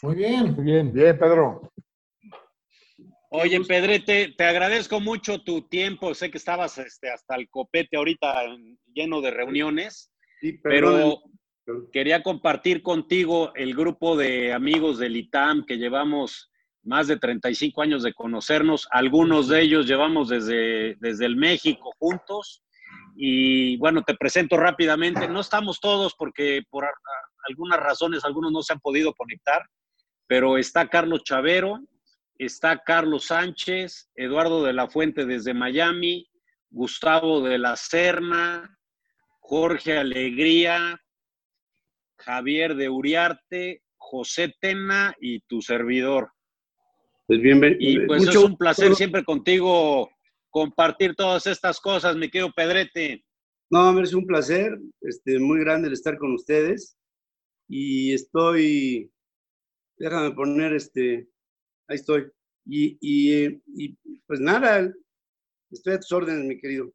Muy bien. Muy bien. Bien, Pedro. Oye, Pedrete, te agradezco mucho tu tiempo. Sé que estabas hasta el copete ahorita lleno de reuniones, Sí, pero quería compartir contigo el grupo de amigos del ITAM que llevamos más de 35 años de conocernos. Algunos de ellos llevamos desde el México juntos. Y bueno, te presento rápidamente. No estamos todos porque por algunas razones algunos no se han podido conectar, pero está Carlos Chavero, está Carlos Sánchez, Eduardo de la Fuente desde Miami, Gustavo de la Serna, Jorge Alegría, Javier de Uriarte, José Tena y tu servidor. Pues bienvenido. Y pues es un placer siempre contigo compartir todas estas cosas, mi querido Pedrete. No, es un placer, muy grande el estar con ustedes. Y déjame poner, ahí estoy. Y pues nada, estoy a tus órdenes, mi querido.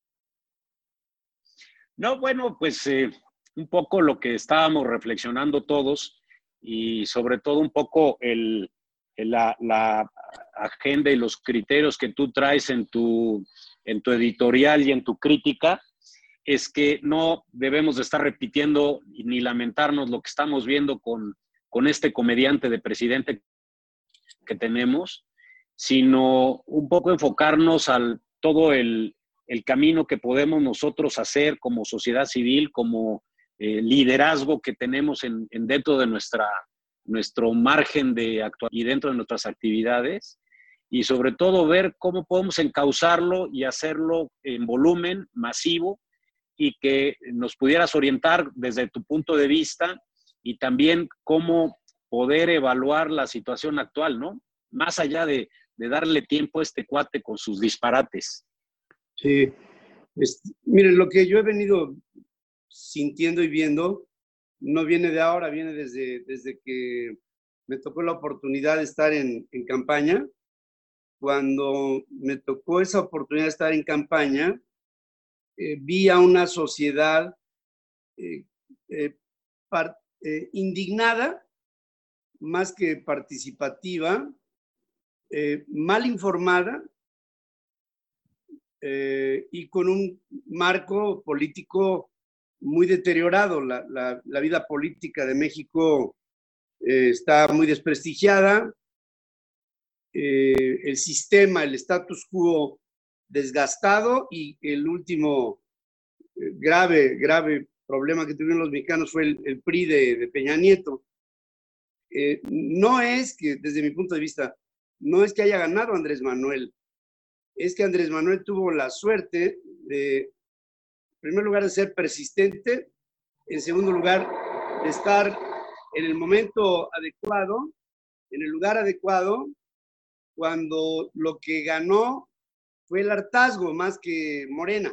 No, bueno, pues un poco lo que estábamos reflexionando todos y sobre todo un poco la agenda y los criterios que tú traes en tu editorial y en tu crítica, es que no debemos de estar repitiendo ni lamentarnos lo que estamos viendo con este comediante de presidente que tenemos, sino un poco enfocarnos al todo el camino que podemos nosotros hacer como sociedad civil, como liderazgo que tenemos dentro de nuestro margen de actuar y dentro de nuestras actividades, y sobre todo ver cómo podemos encauzarlo y hacerlo en volumen masivo y que nos pudieras orientar desde tu punto de vista y también cómo poder evaluar la situación actual, ¿no? Más allá de darle tiempo a este cuate con sus disparates. Sí, miren, lo que yo he venido sintiendo y viendo no viene de ahora, viene desde que me tocó la oportunidad de estar en campaña. Cuando me tocó esa oportunidad de estar en campaña, vi a una sociedad indignada, más que participativa, mal informada, y con un marco político muy deteriorado. La vida política de México está muy desprestigiada, el sistema, el status quo desgastado, y el último grave problema que tuvieron los mexicanos fue el PRI de Peña Nieto. No es que, desde mi punto de vista, no es que haya ganado Andrés Manuel, es que Andrés Manuel tuvo la suerte de, en primer lugar, de ser persistente, en segundo lugar, de estar en el momento adecuado, en el lugar adecuado, cuando lo que ganó fue el hartazgo más que Morena.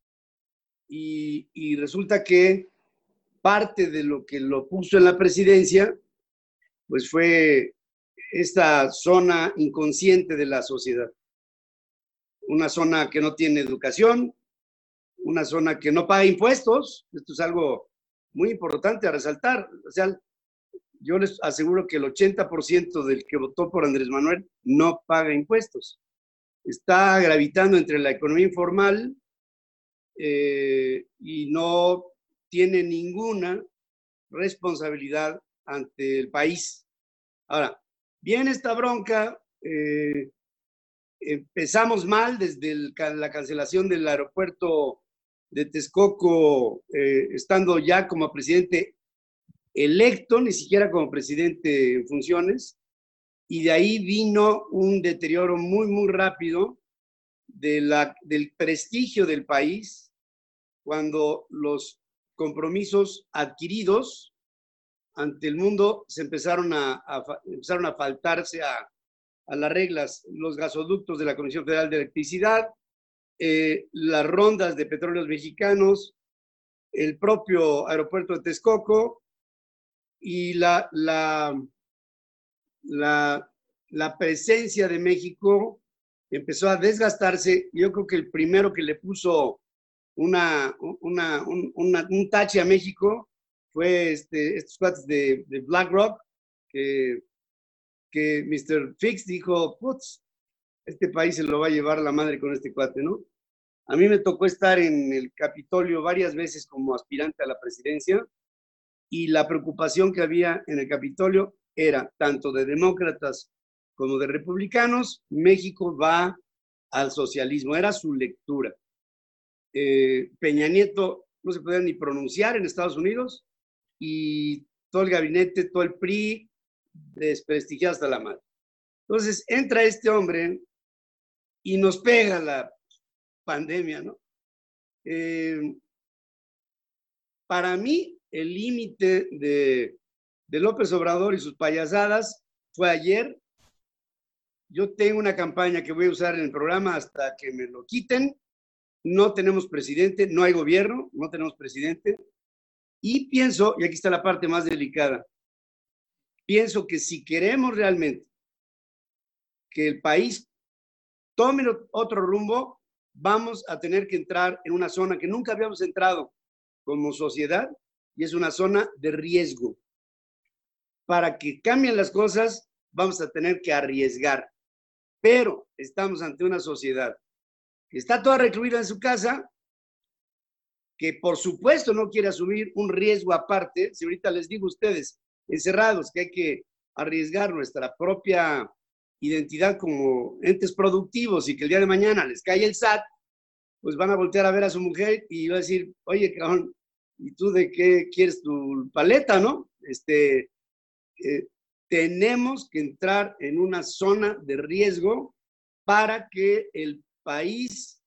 Y resulta que parte de lo que lo puso en la presidencia, pues fue esta zona inconsciente de la sociedad. Una zona que no tiene educación, una zona que no paga impuestos. Esto es algo muy importante a resaltar. O sea, yo les aseguro que el 80% del que votó por Andrés Manuel no paga impuestos. Está gravitando entre la economía informal y no tiene ninguna responsabilidad ante el país. Ahora, viene esta bronca. Empezamos mal desde la cancelación del aeropuerto de Texcoco, estando ya como presidente electo, ni siquiera como presidente en funciones, y de ahí vino un deterioro muy rápido del prestigio del país, cuando los compromisos adquiridos ante el mundo se empezaron a faltarse a las reglas. Los gasoductos de la Comisión Federal de Electricidad, las rondas de petróleos mexicanos, el propio aeropuerto de Texcoco, y la presencia de México empezó a desgastarse. Yo creo que el primero que le puso un tache a México fue estos cuates de BlackRock, que Mr. Fix dijo, putz, este país se lo va a llevar la madre con este cuate, ¿no? A mí me tocó estar en el Capitolio varias veces como aspirante a la presidencia y la preocupación que había en el Capitolio era tanto de demócratas como de republicanos, México va al socialismo, era su lectura. Peña Nieto no se podía ni pronunciar en Estados Unidos y todo el gabinete, todo el PRI, desprestigiado hasta la madre. Entonces entra este hombre y nos pega la pandemia, ¿no? Para mí, el límite de López Obrador y sus payasadas fue ayer. Yo tengo una campaña que voy a usar en el programa hasta que me lo quiten. No tenemos presidente, no hay gobierno, no tenemos presidente. Y pienso, y aquí está la parte más delicada, pienso que si queremos realmente que el país tome otro rumbo, vamos a tener que entrar en una zona que nunca habíamos entrado como sociedad, y es una zona de riesgo. Para que cambien las cosas, vamos a tener que arriesgar. Pero estamos ante una sociedad que está toda recluida en su casa, que por supuesto no quiere asumir un riesgo aparte. Si ahorita les digo a ustedes, encerrados, que hay que arriesgar nuestra propia identidad como entes productivos y que el día de mañana les cae el SAT, pues van a voltear a ver a su mujer y va a decir, oye, cabrón, ¿y tú de qué quieres tu paleta, no? Tenemos que entrar en una zona de riesgo para que el país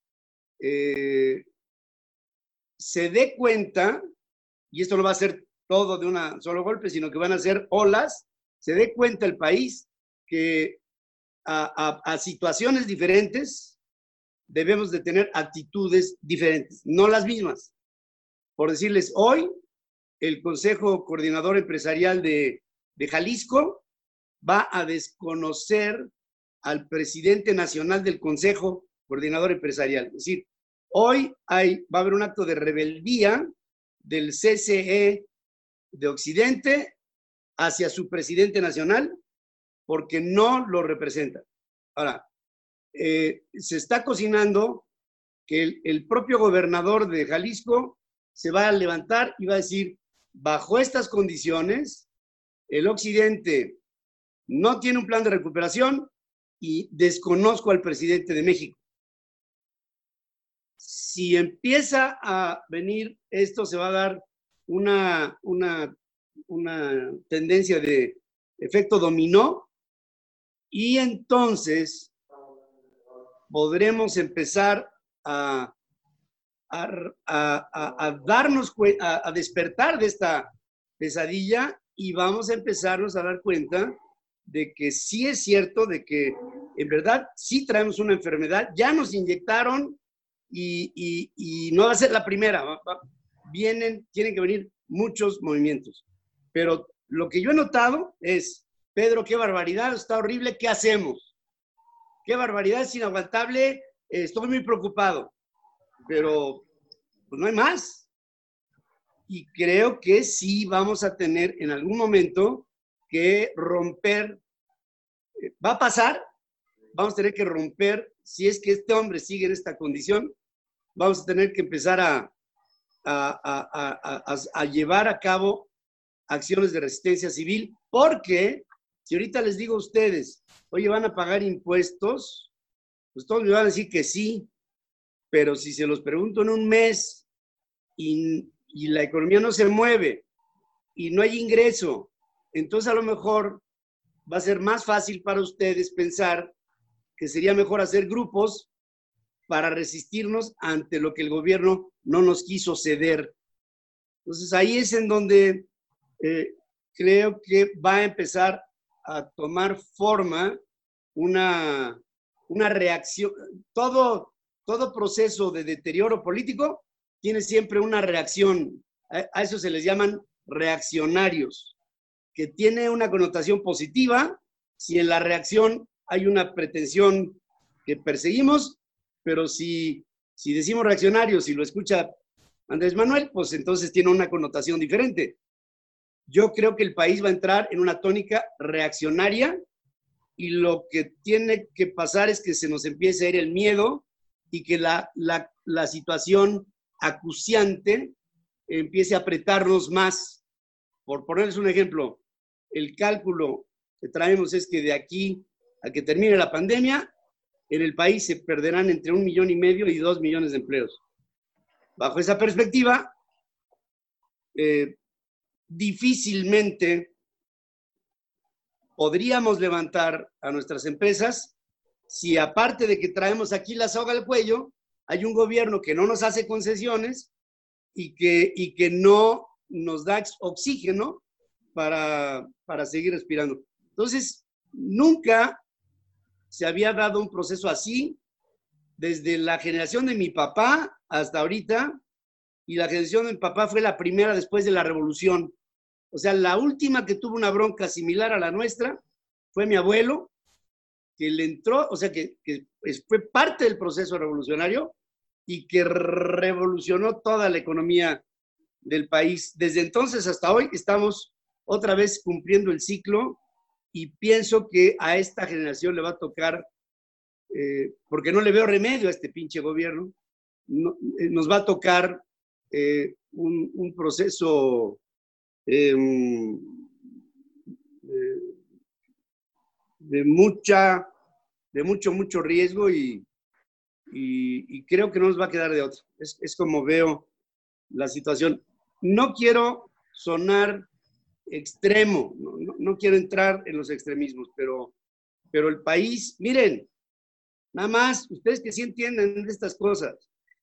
se dé cuenta, y esto no va a ser todo de un solo golpe, sino que van a ser olas, se dé cuenta el país que a situaciones diferentes debemos de tener actitudes diferentes, no las mismas. Por decirles, hoy el Consejo Coordinador Empresarial de Jalisco va a desconocer al presidente nacional del Consejo Coordinador Empresarial. Es decir, hoy va a haber un acto de rebeldía del CCE de Occidente hacia su presidente nacional porque no lo representa. Ahora, se está cocinando que el propio gobernador de Jalisco se va a levantar y va a decir, bajo estas condiciones, el Occidente no tiene un plan de recuperación y desconozco al presidente de México. Si empieza a venir esto, se va a dar una tendencia de efecto dominó y entonces podremos empezar a darnos cuenta, a despertar de esta pesadilla y vamos a empezarnos a dar cuenta de que sí es cierto, de que en verdad sí traemos una enfermedad, ya nos inyectaron y no va a ser la primera, tienen que venir muchos movimientos. Pero lo que yo he notado es, Pedro, qué barbaridad, está horrible, ¿qué hacemos? Qué barbaridad, es inaguantable, estoy muy preocupado, pero pues no hay más. Y creo que sí vamos a tener en algún momento que romper, va a pasar, vamos a tener que romper, si es que este hombre sigue en esta condición, vamos a tener que empezar a llevar a cabo acciones de resistencia civil, porque si ahorita les digo a ustedes, oye, ¿van a pagar impuestos? Pues todos me van a decir que sí, pero si se los pregunto en un mes y la economía no se mueve y no hay ingreso, entonces a lo mejor va a ser más fácil para ustedes pensar que sería mejor hacer grupos para resistirnos ante lo que el gobierno no nos quiso ceder. Entonces ahí es en donde creo que va a empezar a tomar forma una reacción. Todo proceso de deterioro político tiene siempre una reacción. A eso se les llaman reaccionarios, que tiene una connotación positiva si en la reacción hay una pretensión que perseguimos, pero si decimos reaccionarios y lo escucha Andrés Manuel, pues entonces tiene una connotación diferente. yo creo que el país va a entrar en una tónica reaccionaria y lo que tiene que pasar es que se nos empiece a ir el miedo y que la situación acuciante empiece a apretarnos más. Por ponerles un ejemplo, el cálculo que traemos es que de aquí a que termine la pandemia, en el país se perderán entre 1,5 millones y 2 millones de empleos. Bajo esa perspectiva, difícilmente podríamos levantar a nuestras empresas si, aparte de que traemos aquí la soga al cuello, hay un gobierno que no nos hace concesiones y que no nos da oxígeno para seguir respirando. Entonces, nunca se había dado un proceso así desde la generación de mi papá hasta ahorita, y la generación de mi papá fue la primera después de la revolución. O sea, la última que tuvo una bronca similar a la nuestra fue mi abuelo, que le entró, o sea, que fue parte del proceso revolucionario y que revolucionó toda la economía del país. Desde entonces hasta hoy estamos otra vez cumpliendo el ciclo y pienso que a esta generación le va a tocar, porque no le veo remedio a este pinche gobierno, nos va a tocar un proceso de mucho riesgo y creo que no nos va a quedar de otra. Es como veo la situación. No quiero sonar extremo, no quiero entrar en los extremismos, pero el país, miren, nada más, ustedes que sí entienden de estas cosas,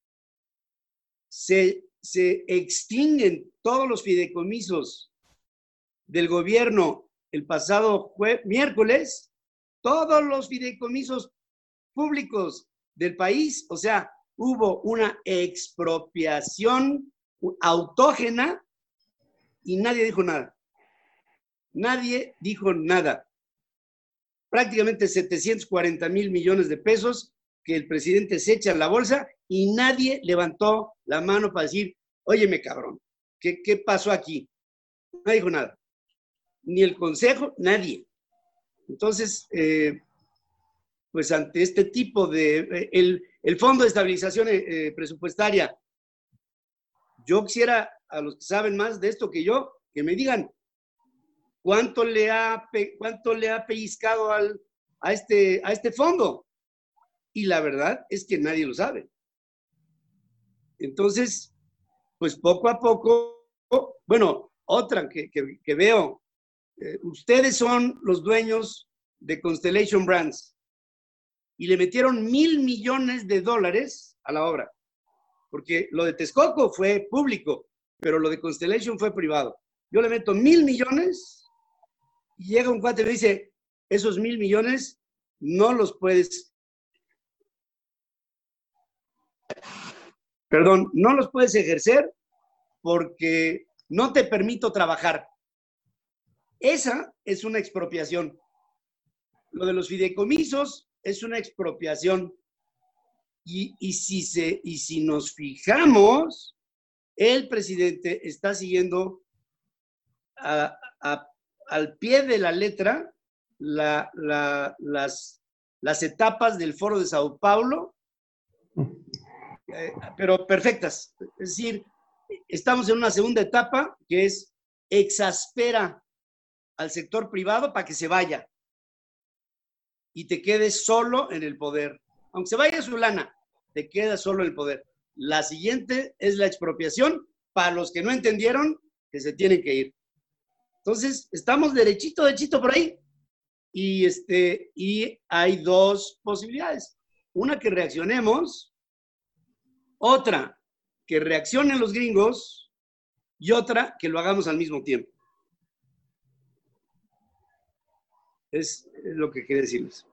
se extinguen todos los fideicomisos del gobierno el pasado miércoles, todos los fideicomisos públicos del país, o sea, hubo una expropiación autógena y nadie dijo nada. Nadie dijo nada. Prácticamente 740,000 millones de pesos que el presidente se echa en la bolsa y nadie levantó la mano para decir, óyeme, cabrón, ¿qué pasó aquí? No dijo nada. Ni el consejo, nadie. Entonces, pues ante este tipo de... el Fondo de Estabilización Presupuestaria, yo quisiera a los que saben más de esto que yo, que me digan cuánto le ha pellizcado a este fondo. Y la verdad es que nadie lo sabe. Entonces, pues poco a poco, bueno, otra que veo, ustedes son los dueños de Constellation Brands y le metieron $1,000 millones a la obra, porque lo de Texcoco fue público, pero lo de Constellation fue privado. Yo le meto $1,000 millones y llega un cuate y me dice, esos $1,000 millones no los puedes ejercer porque no te permito trabajar. Esa es una expropiación. Lo de los fideicomisos es una expropiación. Y si nos fijamos, el presidente está siguiendo al pie de la letra las etapas del Foro de Sao Paulo, pero perfectas. Es decir, estamos en una segunda etapa que es exaspera al sector privado para que se vaya y te quedes solo en el poder. Aunque se vaya su lana, te quedas solo en el poder. La siguiente es la expropiación para los que no entendieron que se tienen que ir. Entonces, estamos derechito por ahí. Y hay dos posibilidades. Una, que reaccionemos. Otra, que reaccionen los gringos. Y otra, que lo hagamos al mismo tiempo. Es lo que quería decirles.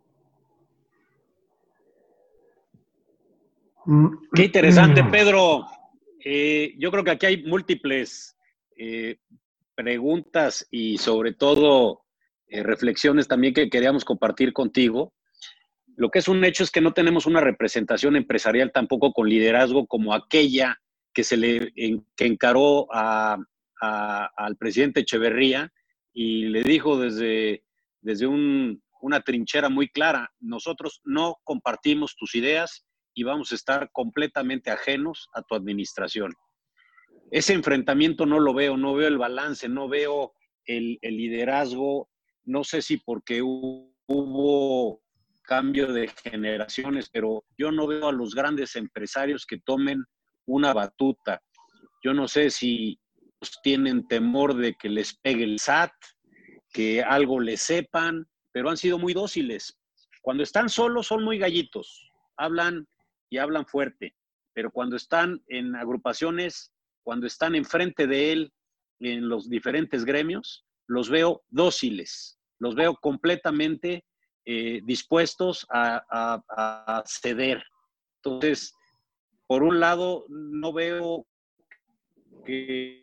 Qué interesante, Pedro. Yo creo que aquí hay múltiples preguntas y sobre todo reflexiones también que queríamos compartir contigo. Lo que es un hecho es que no tenemos una representación empresarial tampoco con liderazgo como aquella que se le que encaró a al presidente Echeverría y le dijo desde una trinchera muy clara: nosotros no compartimos tus ideas y vamos a estar completamente ajenos a tu administración. Ese enfrentamiento no lo veo, no veo el balance, no veo el liderazgo. No sé si porque hubo cambio de generaciones, pero yo no veo a los grandes empresarios que tomen una batuta. Yo no sé si tienen temor de que les pegue el SAT, que algo les sepan, pero han sido muy dóciles. Cuando están solos son muy gallitos, hablan y hablan fuerte, pero cuando están en agrupaciones, cuando están enfrente de él en los diferentes gremios, los veo dóciles, los veo completamente dispuestos a ceder. Entonces, por un lado, no veo que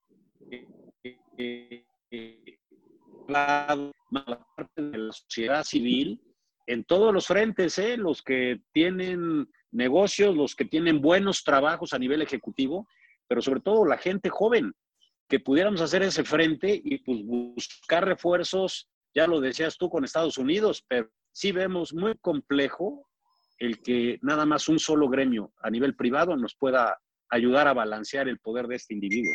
la parte de la sociedad civil en todos los frentes, los que tienen negocios, los que tienen buenos trabajos a nivel ejecutivo, pero sobre todo la gente joven, que pudiéramos hacer ese frente y pues buscar refuerzos, ya lo decías tú, con Estados Unidos, pero sí vemos muy complejo el que nada más un solo gremio a nivel privado nos pueda ayudar a balancear el poder de este individuo.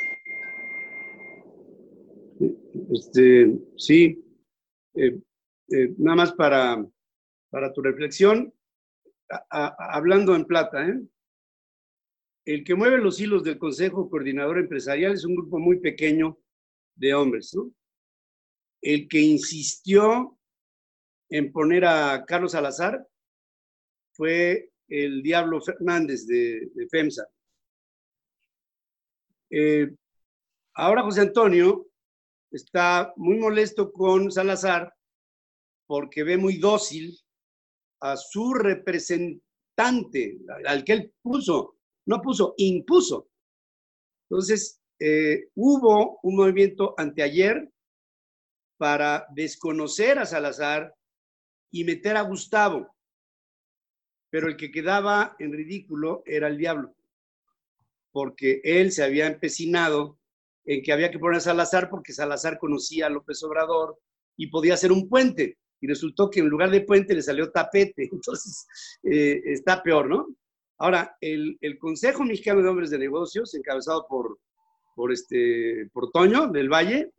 Sí, nada más para tu reflexión, hablando en plata, el que mueve los hilos del Consejo Coordinador Empresarial es un grupo muy pequeño de hombres, ¿no? El que insistió en poner a Carlos Salazar fue el Diablo Fernández de FEMSA. Ahora José Antonio está muy molesto con Salazar porque ve muy dócil a su representante, al que él impuso. Entonces, hubo un movimiento anteayer para desconocer a Salazar y meter a Gustavo, pero el que quedaba en ridículo era el Diablo, porque él se había empecinado en que había que poner a Salazar porque Salazar conocía a López Obrador y podía hacer un puente, y resultó que en lugar de puente le salió tapete. Entonces está peor, ¿no? Ahora, el Consejo Mexicano de Hombres de Negocios, encabezado por Toño del Valle,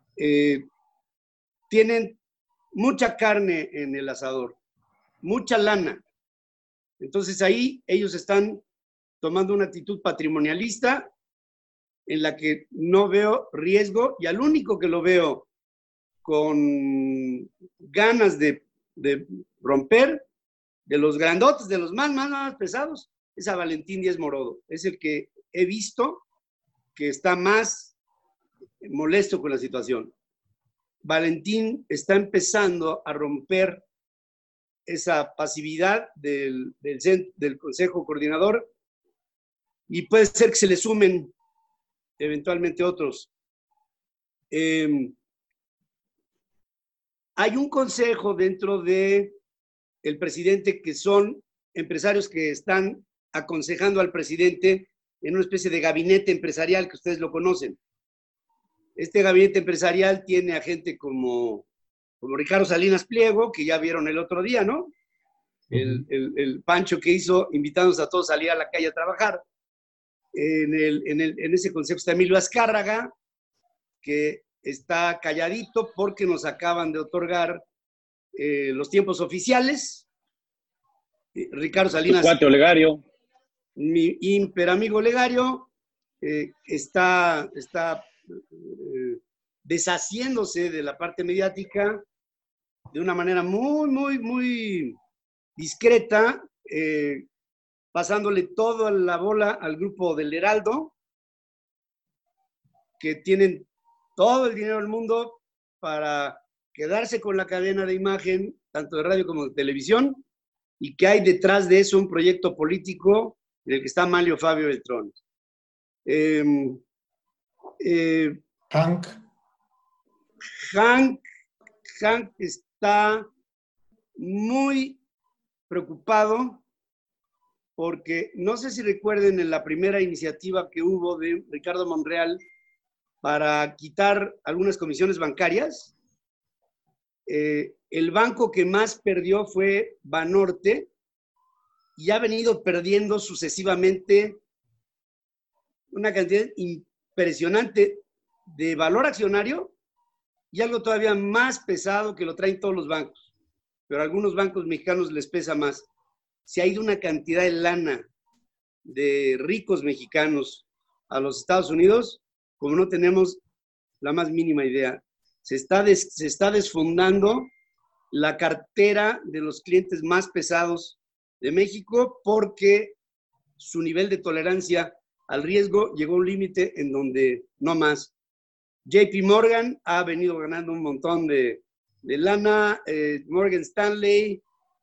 tienen mucha carne en el asador, mucha lana. Entonces ahí ellos están tomando una actitud patrimonialista en la que no veo riesgo, y al único que lo veo con ganas de romper, de los grandotes, de los más pesados, es a Valentín Díaz Morodo. Es el que he visto que está más molesto con la situación. Valentín está empezando a romper esa pasividad del Consejo Coordinador, y puede ser que se le sumen eventualmente otros. Hay un consejo dentro de el presidente que son empresarios que están aconsejando al presidente en una especie de gabinete empresarial que ustedes lo conocen. Este gabinete empresarial tiene a gente como Ricardo Salinas Pliego, que ya vieron el otro día, ¿no? El pancho que hizo invitándonos a todos a salir a la calle a trabajar. En ese consejo está Emilio Azcárraga, que está calladito porque nos acaban de otorgar los tiempos oficiales. Ricardo Salinas. Tu cuate Olegario. Mi imperamigo Olegario está deshaciéndose de la parte mediática de una manera muy discreta, pasándole toda la bola al grupo del Heraldo, que tienen todo el dinero del mundo para quedarse con la cadena de imagen, tanto de radio como de televisión, y que hay detrás de eso un proyecto político en el que está Manlio Fabio Beltrón. Hank está muy preocupado porque no sé si recuerden en la primera iniciativa que hubo de Ricardo Monreal para quitar algunas comisiones bancarias. El banco que más perdió fue Banorte y ha venido perdiendo sucesivamente una cantidad impresionante de valor accionario y algo todavía más pesado que lo traen todos los bancos, pero a algunos bancos mexicanos les pesa más. Se ha ido una cantidad de lana de ricos mexicanos a los Estados Unidos, como no tenemos la más mínima idea. Se está desfondando la cartera de los clientes más pesados de México porque su nivel de tolerancia al riesgo llegó a un límite en donde no más. JP Morgan ha venido ganando un montón de lana, Morgan Stanley,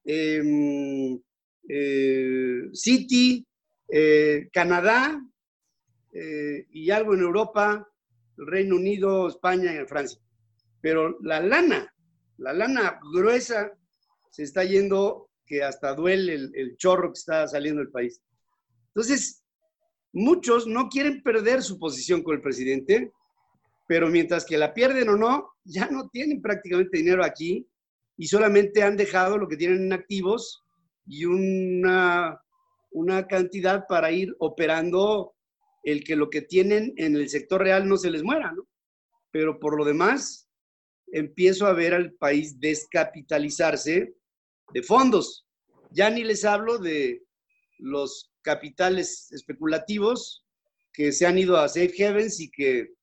Citi, Canadá y algo en Europa, el Reino Unido, España y Francia. Pero la lana gruesa se está yendo, que hasta duele el chorro que está saliendo del país. Entonces, muchos no quieren perder su posición con el presidente, pero mientras que la pierden o no, ya no tienen prácticamente dinero aquí y solamente han dejado lo que tienen en activos y una cantidad para ir operando el que lo que tienen en el sector real no se les muera, ¿no? Pero por lo demás, empiezo a ver al país descapitalizarse de fondos. Ya ni les hablo de los capitales especulativos que se han ido a safe havens y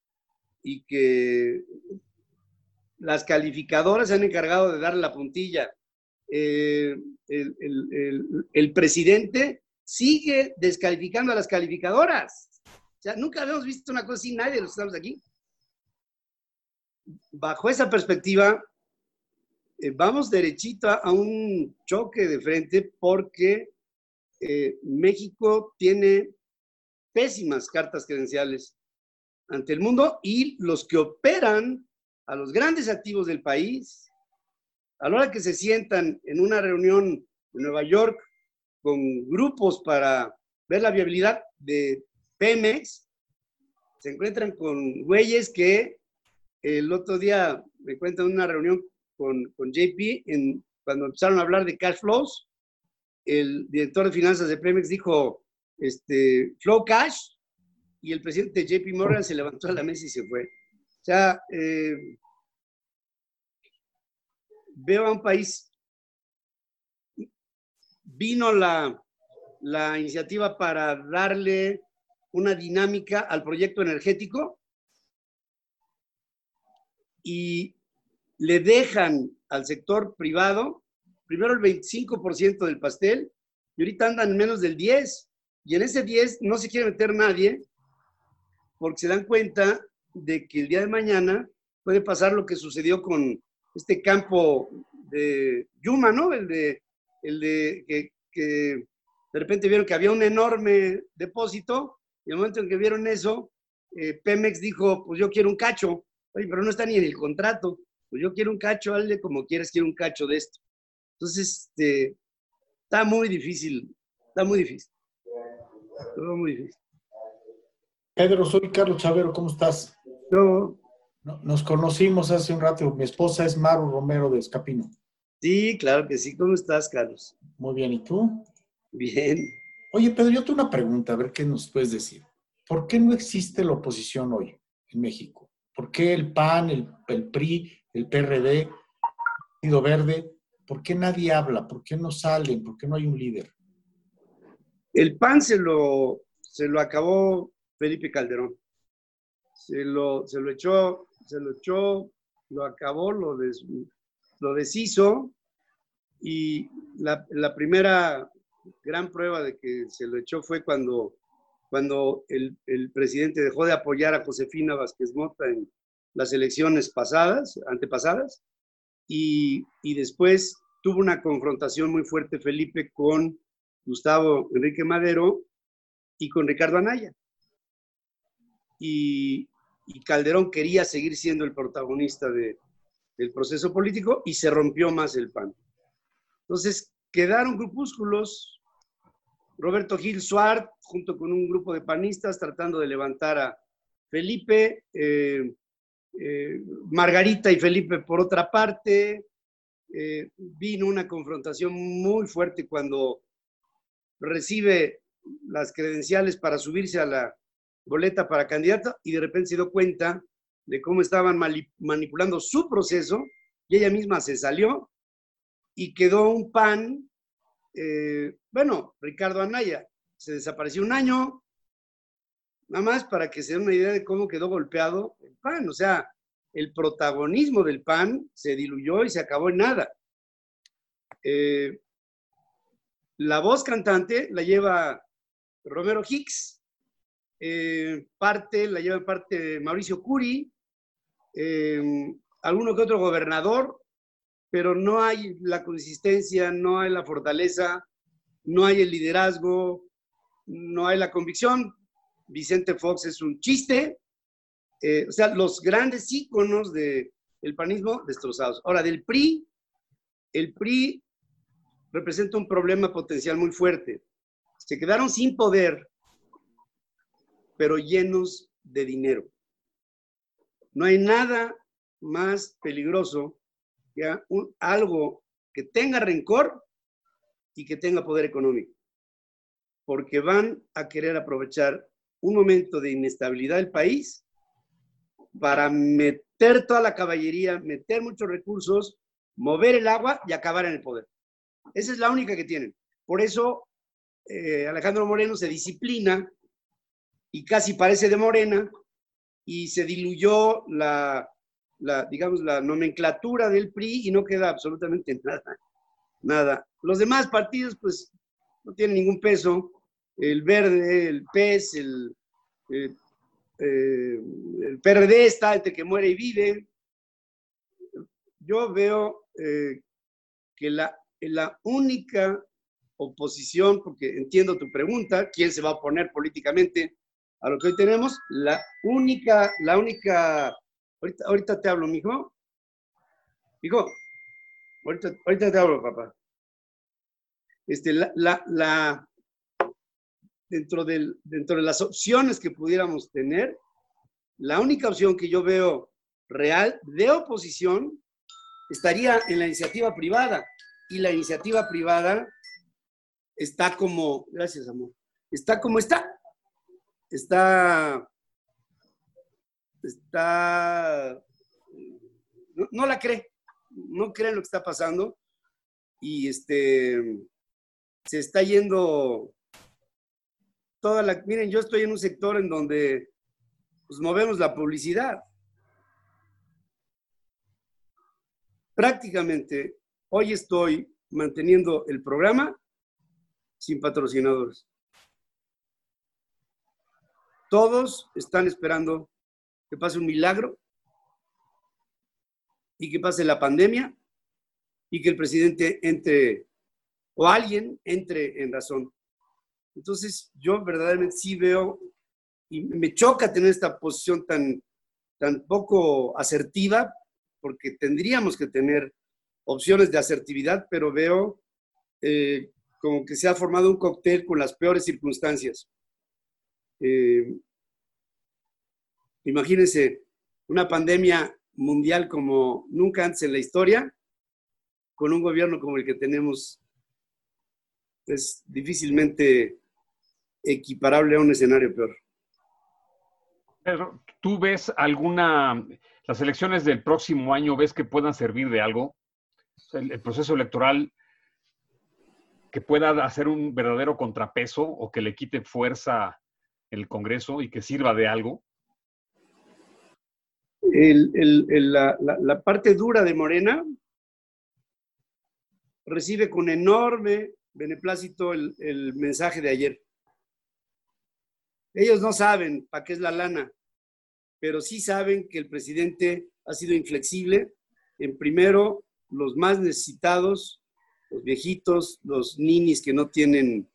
que las calificadoras se han encargado de darle la puntilla. El presidente sigue descalificando a las calificadoras. O sea, nunca habíamos visto una cosa así, nadie de los que estamos aquí. Bajo esa perspectiva, vamos derechito a un choque de frente porque México tiene pésimas cartas credenciales ante el mundo y los que operan a los grandes activos del país, a la hora que se sientan en una reunión en Nueva York con grupos para ver la viabilidad de Pemex, se encuentran con güeyes que el otro día me cuentan una reunión con JP, cuando empezaron a hablar de cash flows, el director de finanzas de Pemex dijo, flow cash, y el presidente JP Morgan se levantó a la mesa y se fue. O sea, veo a un país, vino la iniciativa para darle una dinámica al proyecto energético y le dejan al sector privado primero el 25% del pastel y ahorita andan en menos del 10%. Y en ese 10% no se quiere meter nadie porque se dan cuenta de que el día de mañana puede pasar lo que sucedió con este campo de Yuma, ¿no? El de que de repente vieron que había un enorme depósito y el momento en que vieron eso, Pemex dijo, pues yo quiero un cacho. Oye, pero no está ni en el contrato. Pues yo quiero un cacho, hazle como quieras, quiero un cacho de esto. Entonces, está muy difícil, está muy difícil. Todo muy difícil. Pedro, soy Carlos Chavero, ¿cómo estás? No. Nos conocimos hace un rato, mi esposa es Maru Romero de Escapino. Sí, claro que sí. ¿Cómo estás, Carlos? Muy bien, ¿y tú? Bien. Oye, Pedro, yo tengo una pregunta, a ver qué nos puedes decir. ¿Por qué no existe la oposición hoy en México? ¿Por qué el PAN, el PRI, el PRD, el Partido Verde, por qué nadie habla? ¿Por qué no salen? ¿Por qué no hay un líder? El PAN se lo acabó Felipe Calderón. Se lo echó, lo acabó, lo deshizo, y la primera gran prueba de que se lo echó fue cuando el presidente dejó de apoyar a Josefina Vázquez Mota en las elecciones antepasadas, y después tuvo una confrontación muy fuerte Felipe con Gustavo Enrique Madero y con Ricardo Anaya. Y Calderón quería seguir siendo el protagonista del proceso político y se rompió más el PAN. Entonces quedaron grupúsculos, Roberto Gil Suárez junto con un grupo de panistas tratando de levantar Felipe, Margarita y Felipe por otra parte. Vino una confrontación muy fuerte cuando recibe las credenciales para subirse a la boleta para candidato y de repente se dio cuenta de cómo estaban manipulando su proceso y ella misma se salió y quedó un PAN, bueno, Ricardo Anaya se desapareció un año, nada más para que se den una idea de cómo quedó golpeado el PAN, o sea, el protagonismo del PAN se diluyó y se acabó en nada. La voz cantante la lleva Romero Hicks, la lleva parte Mauricio Curi, alguno que otro gobernador, pero no hay la consistencia, no hay la fortaleza, no hay el liderazgo, no hay la convicción. Vicente Fox es un chiste, o sea, los grandes íconos del panismo destrozados. Ahora, del PRI, el PRI representa un problema potencial muy fuerte. Se quedaron sin poder, pero llenos de dinero. No hay nada más peligroso que algo que tenga rencor y que tenga poder económico, porque van a querer aprovechar un momento de inestabilidad del país para meter toda la caballería, meter muchos recursos, mover el agua y acabar en el poder. Esa es la única que tienen. Por eso Alejandro Moreno se disciplina y casi parece de Morena y se diluyó digamos, la nomenclatura del PRI y no queda absolutamente nada. Los demás partidos, pues, no tienen ningún peso. El Verde, el PES, el PRD está entre que muere y vive. Yo veo que la única oposición, porque entiendo tu pregunta, ¿quién se va a oponer políticamente a lo que hoy tenemos? La única, ahorita te hablo, mijo. Hijo, ahorita te hablo, papá. Dentro de las opciones que pudiéramos tener, la única opción que yo veo real de oposición estaría en la iniciativa privada. Y la iniciativa privada está como, gracias amor, está como está. No la cree, no cree en lo que está pasando y se está yendo miren, yo estoy en un sector en donde pues movemos la publicidad. Prácticamente hoy estoy manteniendo el programa sin patrocinadores. Todos están esperando que pase un milagro y que pase la pandemia y que el presidente entre o alguien entre en razón. Entonces, yo verdaderamente sí veo y me choca tener esta posición tan poco asertiva, porque tendríamos que tener opciones de asertividad, pero veo como que se ha formado un cóctel con las peores circunstancias. Imagínense una pandemia mundial como nunca antes en la historia, con un gobierno como el que tenemos, es difícilmente equiparable a un escenario peor. Pedro, ¿tú ves las elecciones del próximo año, ves que puedan servir de algo? El proceso electoral que pueda hacer un verdadero contrapeso o que le quite fuerza el Congreso y que sirva de algo. La parte dura de Morena recibe con enorme beneplácito el mensaje de ayer. Ellos no saben para qué es la lana, pero sí saben que el presidente ha sido inflexible en primero los más necesitados, los viejitos, los ninis que no tienen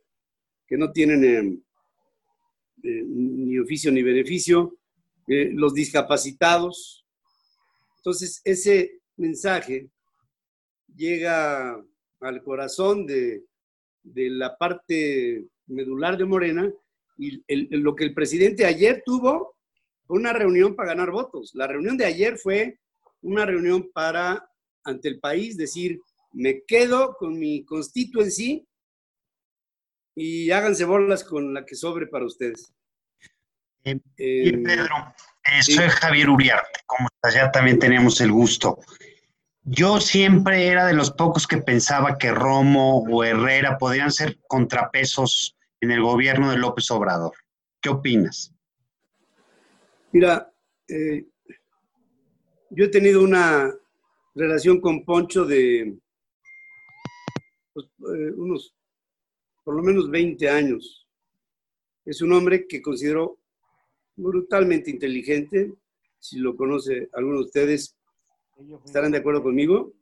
ni oficio ni beneficio, los discapacitados. Entonces, ese mensaje llega al corazón de la parte medular de Morena y lo que el presidente ayer tuvo fue una reunión para ganar votos. La reunión de ayer fue una reunión para, ante el país, decir, me quedo con mi constituency y háganse bolas con la que sobre para ustedes. Pedro, sí. soy Javier Uriarte, como estás, ya también tenemos el gusto. Yo siempre era de los pocos que pensaba que Romo o Herrera podrían ser contrapesos en el gobierno de López Obrador. ¿Qué opinas? Mira, yo he tenido una relación con Poncho de pues, unos, por lo menos 20 años. Es un hombre que considero brutalmente inteligente. Si lo conoce alguno de ustedes, ¿estarán de acuerdo conmigo?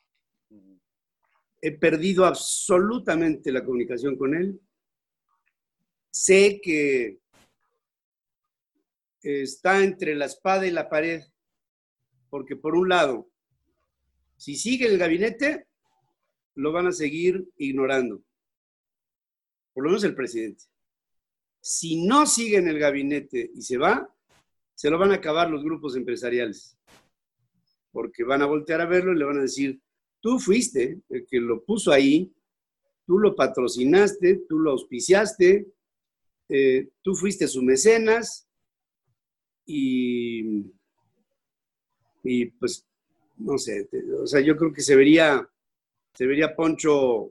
He perdido absolutamente la comunicación con él. Sé que está entre la espada y la pared, porque por un lado, si sigue el gabinete, lo van a seguir ignorando, por lo menos el presidente. Si no sigue en el gabinete y se va, se lo van a acabar los grupos empresariales, porque van a voltear a verlo y le van a decir, tú fuiste el que lo puso ahí, tú lo patrocinaste, tú lo auspiciaste, tú fuiste su mecenas y pues, no sé, o sea, yo creo que se vería Poncho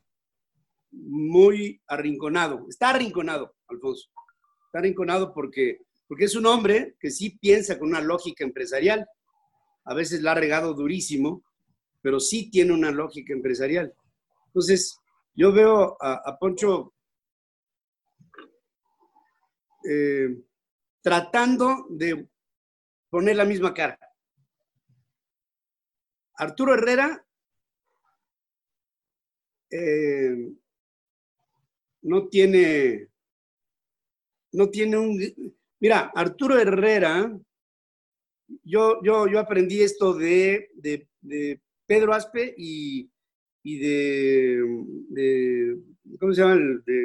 muy arrinconado. Está arrinconado, Alfonso. Está arrinconado porque es un hombre que sí piensa con una lógica empresarial. A veces la ha regado durísimo, pero sí tiene una lógica empresarial. Entonces, yo veo a Poncho tratando de poner la misma cara. Arturo Herrera no tiene un... Mira, Arturo Herrera, yo aprendí esto de Pedro Aspe y de ¿cómo se llama?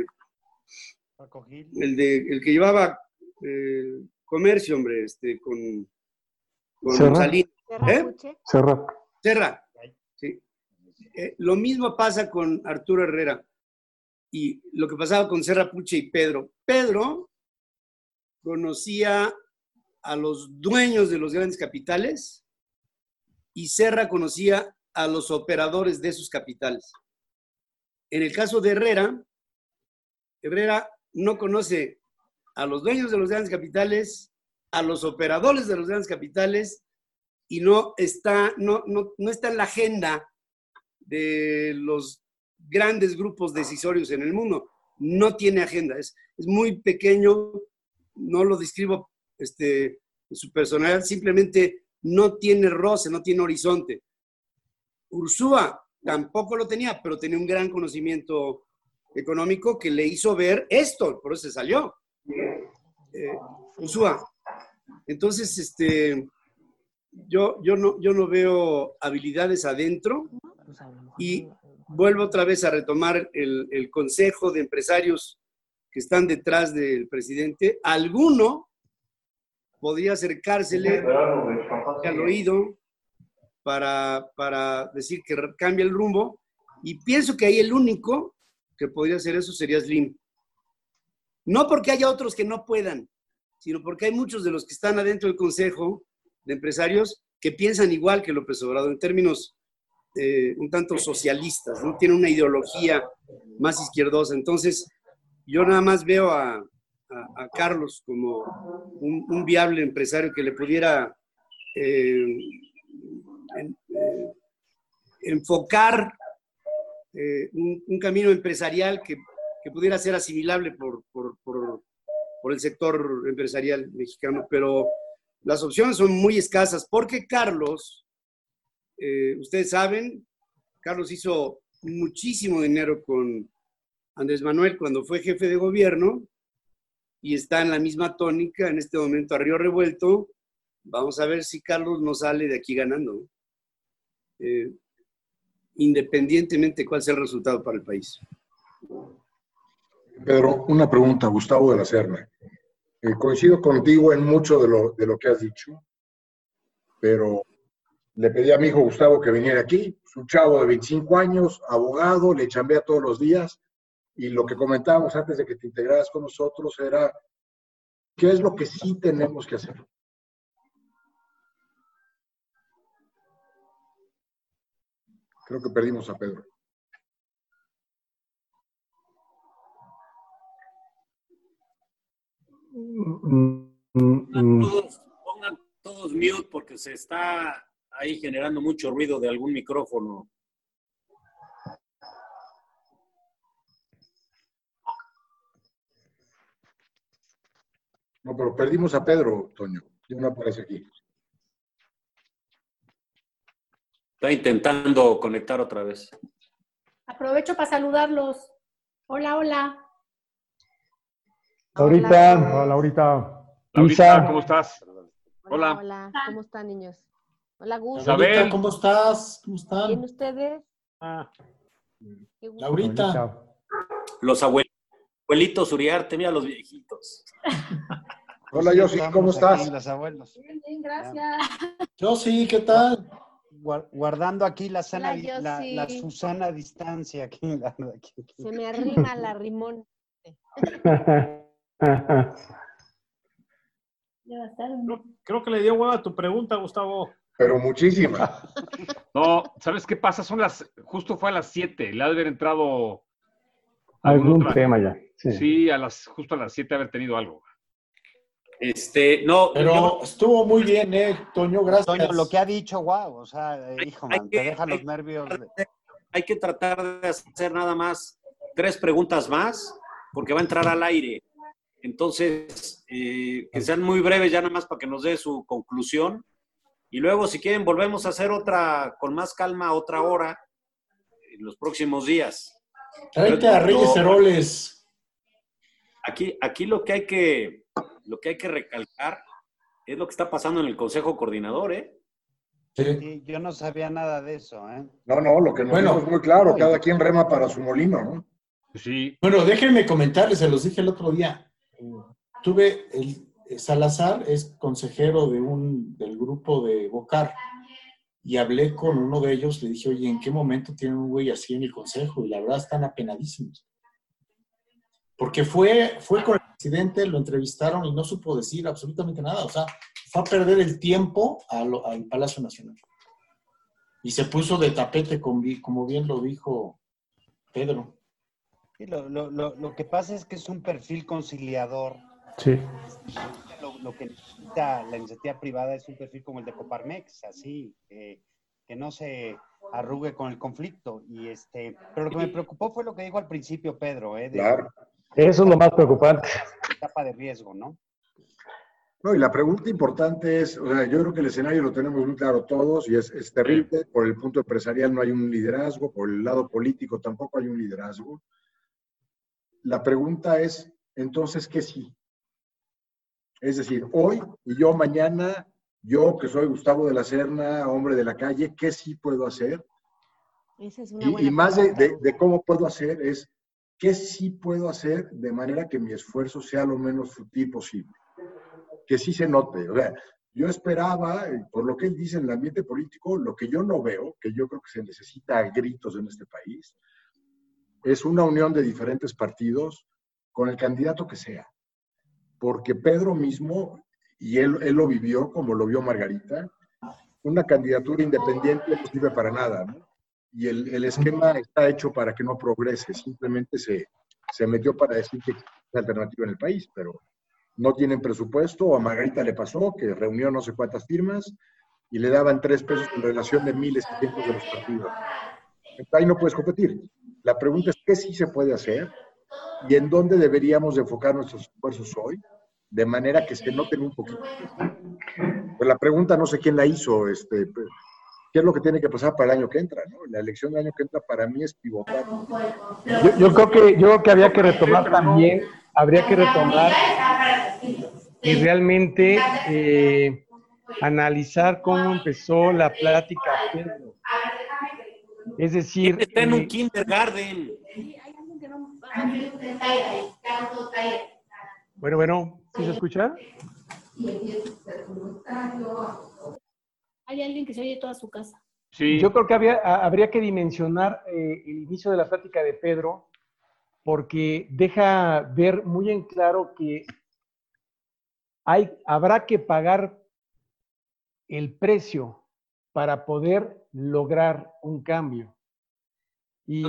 El que llevaba comercio, hombre, con Salinas. Serra. Sí. Lo mismo pasa con Arturo Herrera y lo que pasaba con Serra Puche y Pedro. Pedro conocía a los dueños de los grandes capitales y Serra conocía a los operadores de esos capitales. En el caso de Herrera no conoce a los dueños de los grandes capitales, a los operadores de los grandes capitales y no está en la agenda de los grandes grupos decisorios en el mundo. No tiene agenda, es muy pequeño, no lo describo su personalidad, simplemente no tiene roce, no tiene horizonte. Ursúa tampoco lo tenía, pero tenía un gran conocimiento económico que le hizo ver esto, por eso se salió. Ursúa. Entonces, yo no veo habilidades adentro y vuelvo otra vez a retomar el consejo de empresarios que están detrás del presidente. Alguno podría acercársele al oído para decir que cambie el rumbo y pienso que ahí el único que podría hacer eso sería Slim. No porque haya otros que no puedan, sino porque hay muchos de los que están adentro del consejo de empresarios que piensan igual que López Obrador en términos un tanto socialistas, ¿no? Tienen una ideología más izquierdosa. Entonces, yo nada más veo a Carlos como un viable empresario que le pudiera enfocar un camino empresarial que pudiera ser asimilable por el sector empresarial mexicano, pero las opciones son muy escasas porque Carlos, ustedes saben, Carlos hizo muchísimo dinero con Andrés Manuel cuando fue jefe de gobierno y está en la misma tónica en este momento a río revuelto. Vamos a ver si Carlos no sale de aquí ganando, independientemente de cuál sea el resultado para el país. Pedro, una pregunta, Gustavo de la Serna. Coincido contigo en mucho de lo que has dicho, pero le pedí a mi hijo Gustavo que viniera aquí, es un chavo de 25 años, abogado, le chambea todos los días, y lo que comentábamos antes de que te integraras con nosotros era, ¿qué es lo que sí tenemos que hacer? Creo que perdimos a Pedro. Pongan todos mute porque se está ahí generando mucho ruido de algún micrófono. No, pero perdimos a Pedro, Toño. Ya no aparece aquí. Está intentando conectar otra vez. Aprovecho para saludarlos. Hola, hola. Laurita, Laurita. Laurita, ¿cómo estás? Hola. Hola, ¿cómo están, niños? Hola, Gus. Laurita, ¿cómo estás? ¿Cómo están? ¿Bien ustedes? Qué gusto. Laurita. Los abuelitos Uriarte, mira los viejitos. Hola, Yossi, ¿cómo estás? Aquí, los abuelos. Bien, bien, gracias. Yossi, ¿qué tal? Guardando aquí la sana, Hola, Yossi. la Susana distancia. Aquí. Se me arrima la rimón. Creo que le dio hueva a tu pregunta, Gustavo. Pero muchísima. No, ¿sabes qué pasa? Justo fue a las 7, le ha de haber entrado Algún tema ya. Sí, justo a las 7 haber tenido algo. No. Pero estuvo muy bien, Toño, gracias. Toño, lo que ha dicho, wow, o sea, hijo, man, te deja los nervios. Hay que tratar de hacer nada más 3 preguntas más, porque va a entrar al aire. Entonces, que sean muy breves ya nada más para que nos dé su conclusión. Y luego, si quieren, volvemos a hacer otra con más calma, otra hora, en los próximos días. Tráete a Reyes Heroles. Aquí lo que hay que recalcar es lo que está pasando en el Consejo Coordinador, Sí, yo no sabía nada de eso, No, lo que nos dijo es muy claro, cada quien rema para su molino, ¿no? Sí. Bueno, déjenme comentarles, se los dije el otro día. Salazar es consejero del grupo de Bocar y hablé con uno de ellos, le dije, oye, ¿en qué momento tienen un güey así en el consejo? Y la verdad están apenadísimos. Porque fue con el presidente, lo entrevistaron y no supo decir absolutamente nada. O sea, fue a perder el tiempo al Palacio Nacional. Y se puso de tapete, como bien lo dijo Pedro. Sí, lo que pasa es que es un perfil conciliador. Sí. Lo que necesita la iniciativa privada es un perfil como el de Coparmex, así, que no se arrugue con el conflicto. Pero lo que me preocupó fue lo que dijo al principio Pedro, Claro. Eso es lo más preocupante. Etapa de riesgo, ¿no? No, y la pregunta importante es, o sea, yo creo que el escenario lo tenemos muy claro todos y es terrible. Por el punto empresarial no hay un liderazgo, por el lado político tampoco hay un liderazgo. La pregunta es, entonces, ¿qué sí? Es decir, hoy y yo mañana, yo que soy Gustavo de la Serna, hombre de la calle, ¿qué sí puedo hacer? Esa es una buena Y más pregunta. de cómo puedo hacer es, ¿qué sí puedo hacer de manera que mi esfuerzo sea lo menos fútil posible? Que sí se note. O sea, yo esperaba, por lo que él dice en el ambiente político, lo que yo no veo, que yo creo que se necesita a gritos en este país, es una unión de diferentes partidos con el candidato que sea. Porque Pedro mismo, y él lo vivió como lo vio Margarita, una candidatura independiente no sirve para nada, ¿no? Y el esquema está hecho para que no progrese, simplemente se metió para decir que existe alternativa en el país, pero no tienen presupuesto. A Margarita le pasó que reunió no sé cuántas firmas y le daban 3 pesos en relación de miles y cientos de los partidos. Ahí no puedes competir. La pregunta es, ¿qué sí se puede hacer? ¿Y en dónde deberíamos de enfocar nuestros esfuerzos hoy? De manera que se noten un poquito. Pues la pregunta no sé quién la hizo, ¿qué es lo que tiene que pasar para el año que entra? ¿No? La elección del año que entra para mí es pivotar. Yo creo que habría que retomar también, y realmente analizar cómo empezó la plática Pedro. Es decir... Está en un kindergarten. Bueno, ¿Sí se escucha? Hay alguien que se oye toda su casa. Sí. Yo creo que habría que dimensionar el inicio de la plática de Pedro, porque deja ver muy en claro que habrá que pagar el precio para poder lograr un cambio. Y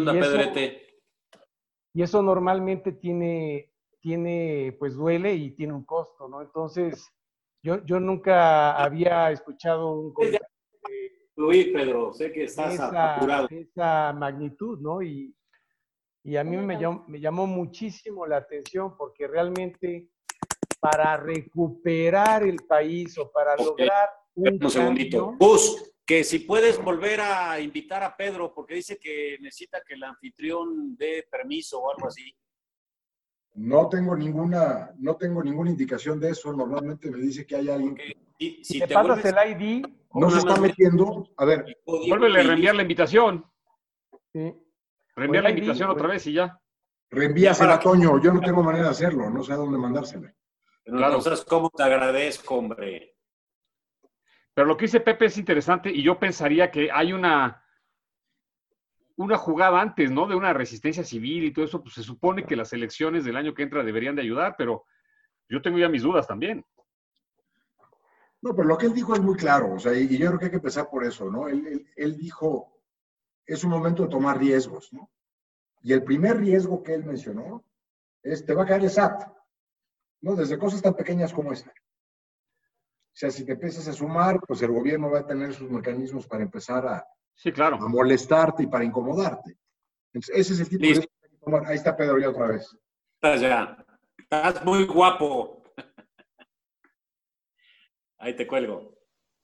eso normalmente tiene, pues duele y tiene un costo, ¿no? Entonces, yo nunca había escuchado un comentario Luis, Pedro, sé que estás apurado. esa magnitud, ¿no? Y a mí me llamó muchísimo la atención porque realmente para recuperar el país o para lograr un segundito. cambio... Gus, que si puedes volver a invitar a Pedro, porque dice que necesita que el anfitrión dé permiso o algo así. No tengo ninguna indicación de eso. Normalmente me dice que hay alguien que... Si te pasas el ID... No se está metiendo. A ver. Vuélvele a reenviar la invitación. Sí. Reenviar la invitación otra vez y ya. Reenvíasela a Toño. Yo no tengo manera de hacerlo. No sé a dónde mandársela. Claro. Entonces, ¿cómo te agradezco, hombre? Pero lo que dice Pepe es interesante y yo pensaría que hay una jugada antes, ¿no? De una resistencia civil y todo eso. Pues se supone que las elecciones del año que entra deberían de ayudar, pero yo tengo ya mis dudas también. No, pero lo que él dijo es muy claro, o sea, y yo creo que hay que empezar por eso, ¿no? Él dijo, es un momento de tomar riesgos, ¿no? Y el primer riesgo que él mencionó es, te va a caer el SAT, ¿no? Desde cosas tan pequeñas como esta. O sea, si te empiezas a sumar, pues el gobierno va a tener sus mecanismos para empezar a molestarte y para incomodarte. Entonces, ese es el tipo de riesgo que hay que tomar. Ahí está Pedro ya otra vez. Estás muy guapo. Ahí te cuelgo.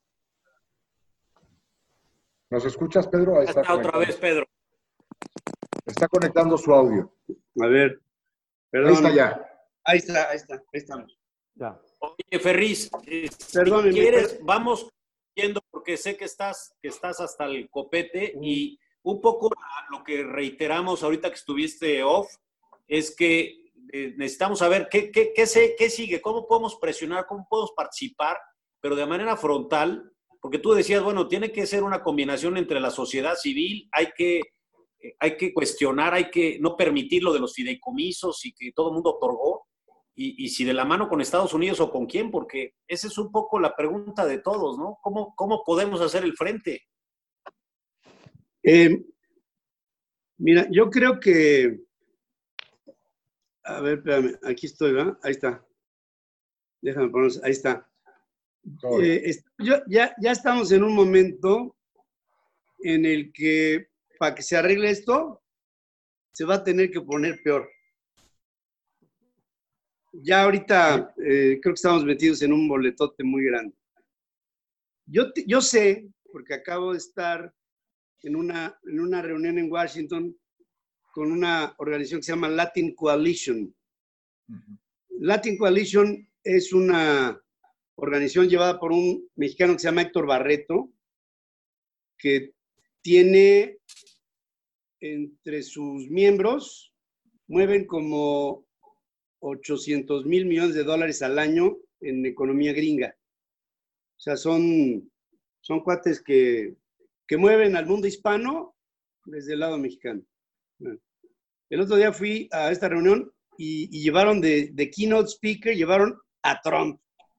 ¿Nos escuchas, Pedro? Ahí está otra vez, Pedro. Está conectando su audio. A ver. Perdón. Ahí está ya. Ahí estamos. Ya. Oye, Ferriz, Perdóneme, si quieres, vamos yendo porque sé que estás hasta el copete y un poco lo que reiteramos ahorita que estuviste off es que necesitamos saber qué sigue, cómo podemos presionar, cómo podemos participar, pero de manera frontal, porque tú decías, bueno, tiene que ser una combinación entre la sociedad civil, hay que cuestionar, hay que no permitir lo de los fideicomisos y que todo el mundo otorgó, y si de la mano con Estados Unidos o con quién, porque esa es un poco la pregunta de todos, ¿no? ¿Cómo podemos hacer el frente? Mira, yo creo que... A ver, espérame, aquí estoy, ¿verdad? Ahí está. Déjame poner, ahí está. Ya estamos en un momento en el que para que se arregle esto, se va a tener que poner peor. Ya ahorita creo que estamos metidos en un boletote muy grande. Yo sé, porque acabo de estar en una reunión en Washington con una organización que se llama Latin Coalition. Latin Coalition es una organización llevada por un mexicano que se llama Héctor Barreto, que tiene entre sus miembros, mueven como $800 mil millones de dólares al año en economía gringa. O sea, son cuates que mueven al mundo hispano desde el lado mexicano. El otro día fui a esta reunión y llevaron de keynote speaker, llevaron a Trump.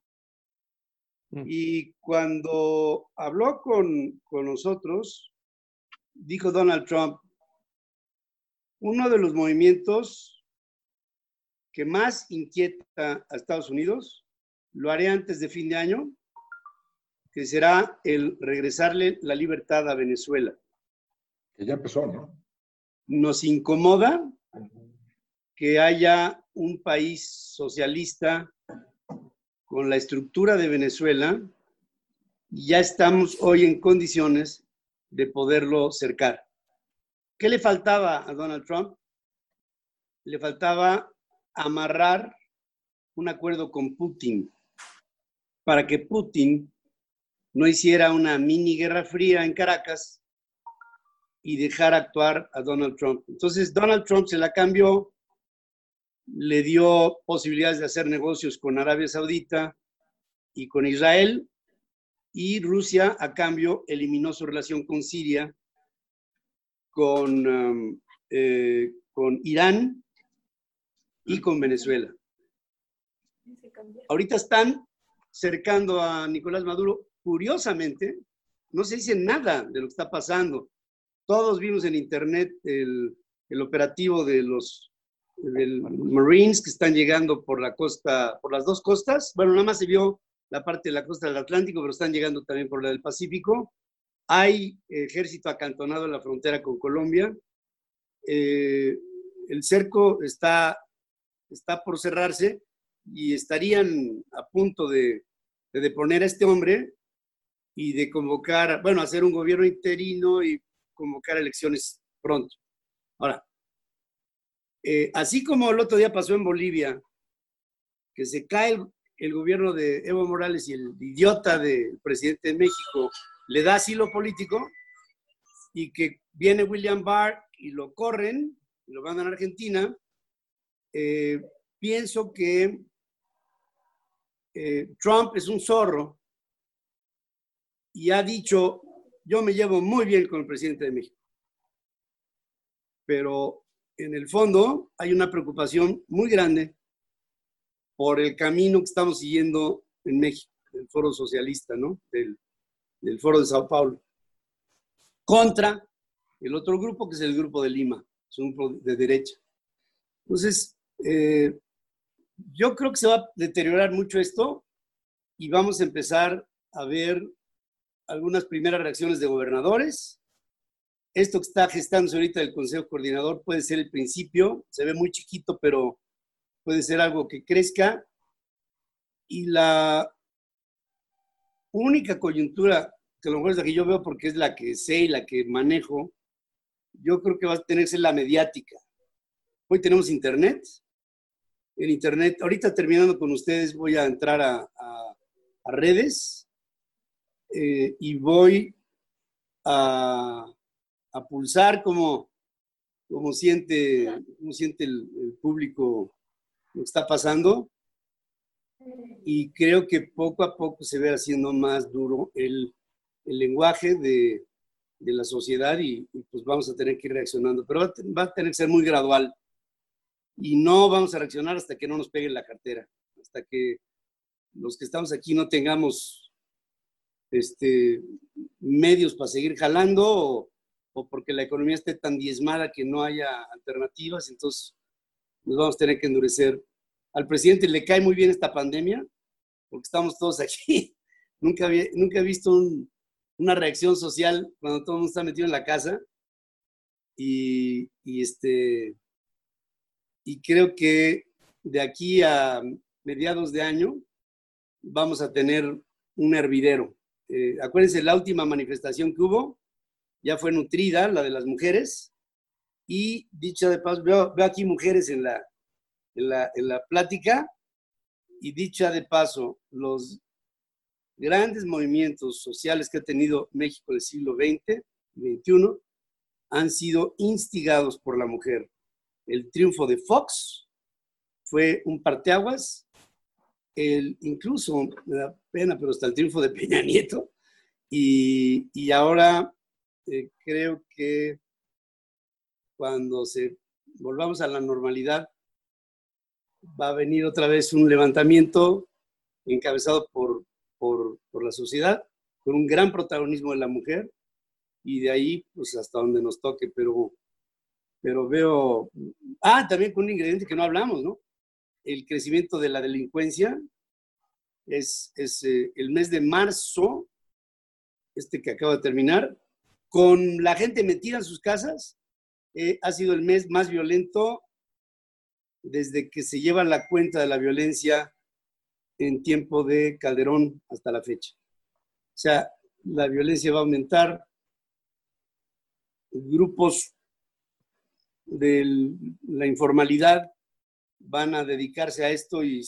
Y cuando habló con nosotros, dijo Donald Trump, uno de los movimientos que más inquieta a Estados Unidos, lo haré antes de fin de año, que será el regresarle la libertad a Venezuela. Que ya empezó, ¿no? Nos incomoda que haya un país socialista con la estructura de Venezuela y ya estamos hoy en condiciones de poderlo cercar. ¿Qué le faltaba a Donald Trump? Le faltaba amarrar un acuerdo con Putin para que Putin no hiciera una mini guerra fría en Caracas y dejar actuar a Donald Trump. Entonces Donald Trump se la cambió le dio posibilidades de hacer negocios con Arabia Saudita y con Israel, y Rusia, a cambio, eliminó su relación con Siria, con Irán y con Venezuela. Ahorita están cercando a Nicolás Maduro. Curiosamente, no se dice nada de lo que está pasando. Todos vimos en internet el operativo del Marines que están llegando por la costa, por las dos costas. Bueno, nada más se vio la parte de la costa del Atlántico, pero están llegando también por la del Pacífico. Hay ejército acantonado en la frontera con Colombia. El cerco está por cerrarse y estarían a punto de deponer a este hombre y de convocar, bueno, hacer un gobierno interino y convocar elecciones pronto. Ahora, así como el otro día pasó en Bolivia, que se cae el gobierno de Evo Morales y el idiota del presidente de México le da asilo político, y que viene William Barr y lo corren, y lo mandan a Argentina, pienso que Trump es un zorro y ha dicho, yo me llevo muy bien con el presidente de México. Pero en el fondo hay una preocupación muy grande por el camino que estamos siguiendo en México, del Foro Socialista, ¿no? Del Foro de Sao Paulo, contra el otro grupo, que es el Grupo de Lima, es un grupo de derecha. Entonces, yo creo que se va a deteriorar mucho esto y vamos a empezar a ver algunas primeras reacciones de gobernadores. Esto que está gestándose ahorita del Consejo Coordinador puede ser el principio, se ve muy chiquito, pero puede ser algo que crezca. Y la única coyuntura, que a lo mejor es la que yo veo porque es la que sé y la que manejo, yo creo que va a tenerse la mediática. Hoy tenemos internet. En internet, ahorita terminando con ustedes, voy a entrar a redes y voy a pulsar cómo siente el público lo que está pasando, y creo que poco a poco se ve haciendo más duro el lenguaje de la sociedad, y pues vamos a tener que ir reaccionando, pero va a tener que ser muy gradual, y no vamos a reaccionar hasta que no nos peguen la cartera, hasta que los que estamos aquí no tengamos medios para seguir jalando, o porque la economía esté tan diezmada que no haya alternativas. Entonces nos vamos a tener que endurecer. Al presidente le cae muy bien esta pandemia, porque estamos todos aquí. Nunca he visto una reacción social cuando todo el mundo está metido en la casa, y creo que de aquí a mediados de año vamos a tener un hervidero. Acuérdense, la última manifestación que hubo ya fue nutrida, la de las mujeres, y dicha de paso, veo aquí mujeres en la plática, y dicha de paso, los grandes movimientos sociales que ha tenido México del siglo XX y XXI han sido instigados por la mujer. El triunfo de Fox fue un parteaguas, incluso, me da pena, pero hasta el triunfo de Peña Nieto, y ahora creo que cuando volvamos a la normalidad, va a venir otra vez un levantamiento encabezado por la sociedad, con un gran protagonismo de la mujer, y de ahí pues hasta donde nos toque, pero veo, también con un ingrediente que no hablamos, ¿no? El crecimiento de la delincuencia. Es el mes de marzo, que acaba de terminar, con la gente metida en sus casas, ha sido el mes más violento desde que se lleva la cuenta de la violencia en tiempo de Calderón hasta la fecha. O sea, la violencia va a aumentar, grupos de la informalidad van a dedicarse a esto, y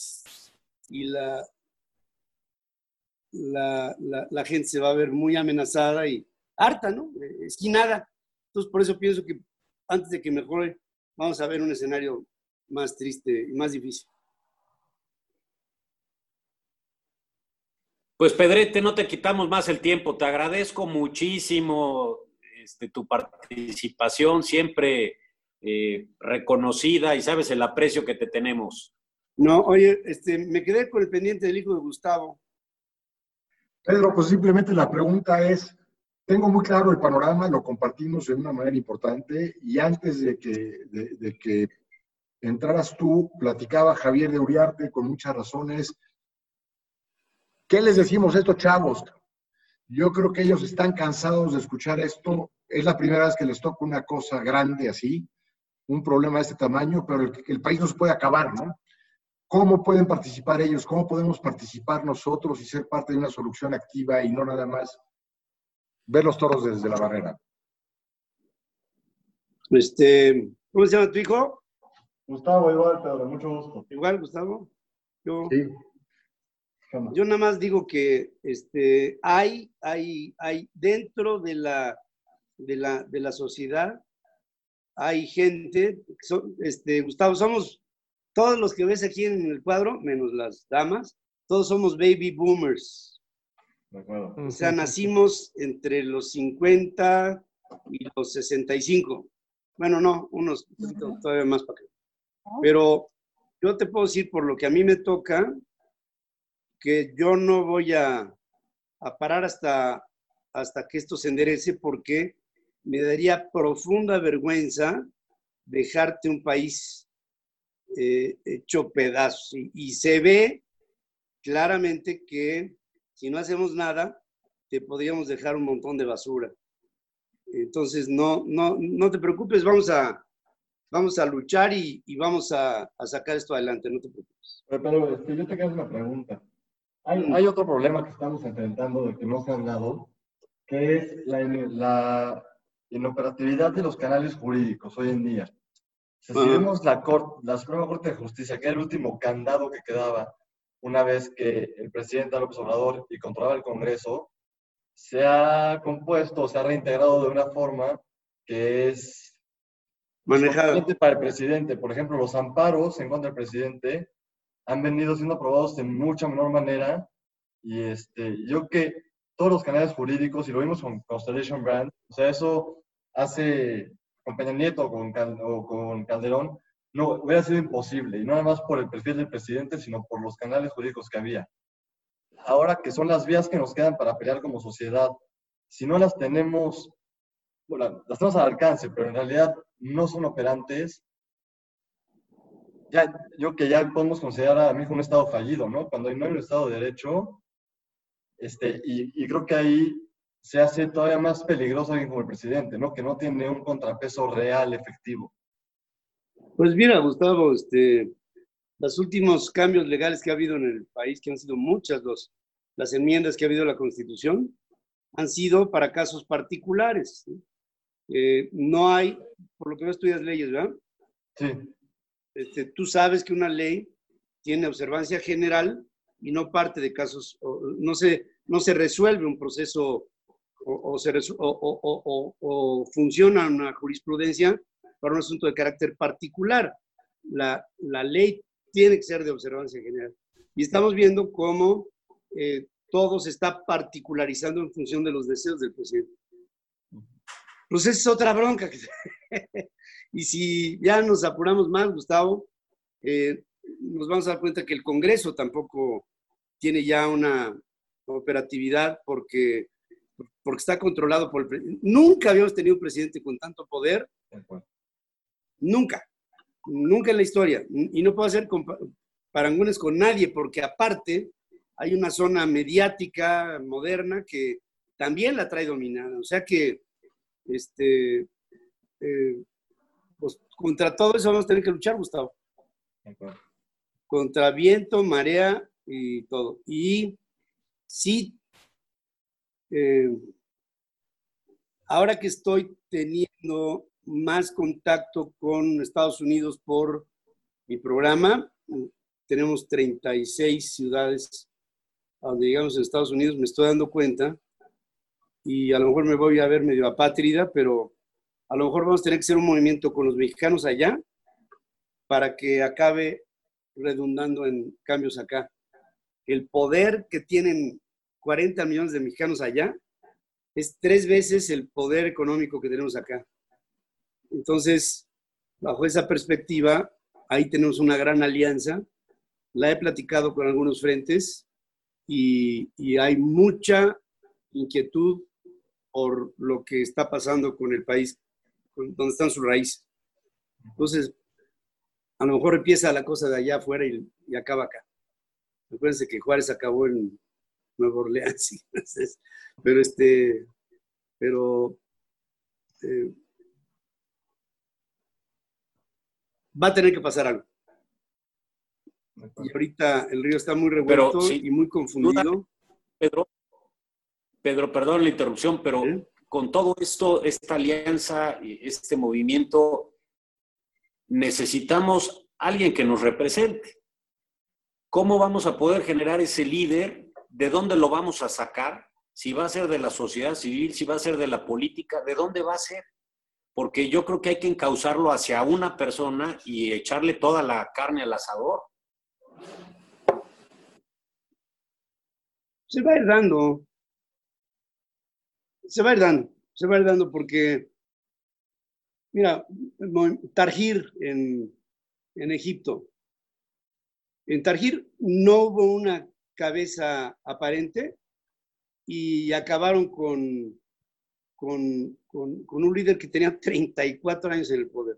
la gente se va a ver muy amenazada y harta, ¿no? Esquinada. Entonces, por eso pienso que antes de que mejore, vamos a ver un escenario más triste y más difícil. Pues Pedrete, no te quitamos más el tiempo. Te agradezco muchísimo tu participación, siempre reconocida, y sabes el aprecio que te tenemos. No, oye, me quedé con el pendiente del hijo de Gustavo. Pedro, pues simplemente la pregunta es, tengo muy claro el panorama, lo compartimos de una manera importante, y antes de que entraras tú, platicaba Javier de Uriarte con muchas razones. ¿Qué les decimos a estos chavos? Yo creo que ellos están cansados de escuchar esto. Es la primera vez que les toca una cosa grande así, un problema de este tamaño, pero el país no se puede acabar, ¿no? ¿Cómo pueden participar ellos? ¿Cómo podemos participar nosotros y ser parte de una solución activa y no nada más ver los toros desde la barrera? ¿Cómo se llama tu hijo? Gustavo, igual, Pedro, mucho gusto. Igual, Gustavo. Sí. Yo nada más digo que hay dentro de la sociedad, hay gente, Gustavo, somos todos los que ves aquí en el cuadro, menos las damas, todos somos baby boomers. De acuerdo. O sea, nacimos entre los 50 y los 65. Bueno, no, unos todavía más para acá. Pero yo te puedo decir, por lo que a mí me toca, que yo no voy a parar hasta que esto se enderece, porque me daría profunda vergüenza dejarte un país hecho pedazos. Y se ve claramente que si no hacemos nada, te podríamos dejar un montón de basura. Entonces, no te preocupes, vamos a luchar y vamos a sacar esto adelante, no te preocupes. Pero yo te quiero hacer una pregunta. Hay otro problema que estamos enfrentando del que no se ha hablado, que es la inoperatividad de los canales jurídicos hoy en día. Si vemos la Suprema Corte de Justicia, que era el último candado que quedaba una vez que el presidente López Obrador y controlaba el Congreso, se ha compuesto, se ha reintegrado de una forma que es manejada para el presidente. Por ejemplo, los amparos en contra del presidente han venido siendo aprobados de mucha menor manera, y yo que todos los canales jurídicos, y lo vimos con Constellation Brands, o sea, eso hace con Peña Nieto o con Calderón, no hubiera sido imposible, y no nada más por el perfil del presidente, sino por los canales jurídicos que había. Ahora que son las vías que nos quedan para pelear como sociedad, si no las tenemos, bueno, las tenemos al alcance, pero en realidad no son operantes, yo que ya podemos considerar a México un Estado fallido, ¿no? Cuando no hay un Estado de Derecho, y creo que ahí se hace todavía más peligroso alguien como el presidente, ¿no? Que no tiene un contrapeso real, efectivo. Pues mira, Gustavo, los últimos cambios legales que ha habido en el país, que han sido muchas, las enmiendas que ha habido a la Constitución, han sido para casos particulares. No hay, por lo que no estudias leyes, ¿verdad? Sí. Tú sabes que una ley tiene observancia general y no parte de casos, no se resuelve un proceso o funciona una jurisprudencia para un asunto de carácter particular. La ley tiene que ser de observancia general. Y estamos viendo cómo todo se está particularizando en función de los deseos del presidente. Pues esa es otra bronca. Y si ya nos apuramos más, Gustavo, nos vamos a dar cuenta que el Congreso tampoco tiene ya una operatividad porque está controlado por el presidente. Nunca habíamos tenido un presidente con tanto poder. Nunca en la historia. Y no puedo hacer parangones con nadie, porque aparte hay una zona mediática moderna que también la trae dominada. O sea que pues contra todo eso vamos a tener que luchar, Gustavo. Contra viento, marea y todo. Y sí, ahora que estoy teniendo más contacto con Estados Unidos por mi programa, tenemos 36 ciudades a donde llegamos en Estados Unidos, me estoy dando cuenta, y a lo mejor me voy a ver medio apátrida, pero a lo mejor vamos a tener que hacer un movimiento con los mexicanos allá para que acabe redundando en cambios acá. El poder que tienen 40 millones de mexicanos allá es 3 veces el poder económico que tenemos acá. Entonces, bajo esa perspectiva, ahí tenemos una gran alianza. La he platicado con algunos frentes y hay mucha inquietud por lo que está pasando con el país, donde están sus raíces. Entonces, a lo mejor empieza la cosa de allá afuera y acaba acá. Acuérdense que Juárez acabó en Nueva Orleans, entonces, va a tener que pasar algo. Y ahorita el río está muy revuelto y muy confundido. Pedro, perdón la interrupción, pero con todo esto, esta alianza, este movimiento, necesitamos alguien que nos represente. ¿Cómo vamos a poder generar ese líder? ¿De dónde lo vamos a sacar? Si va a ser de la sociedad civil, si va a ser de la política, ¿de dónde va a ser? Porque yo creo que hay que encauzarlo hacia una persona y echarle toda la carne al asador. Se va a ir dando. Se va a ir dando porque, mira, Tarjir en Egipto. En Tarjir no hubo una cabeza aparente y acabaron con un líder que tenía 34 años en el poder.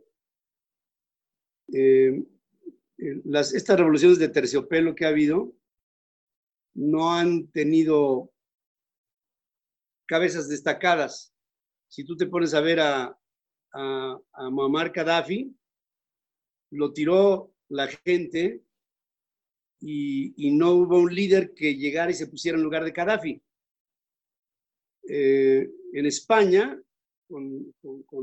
Estas revoluciones de terciopelo que ha habido no han tenido cabezas destacadas. Si tú te pones a ver a Muammar Gaddafi, lo tiró la gente y no hubo un líder que llegara y se pusiera en lugar de Gaddafi. En España, con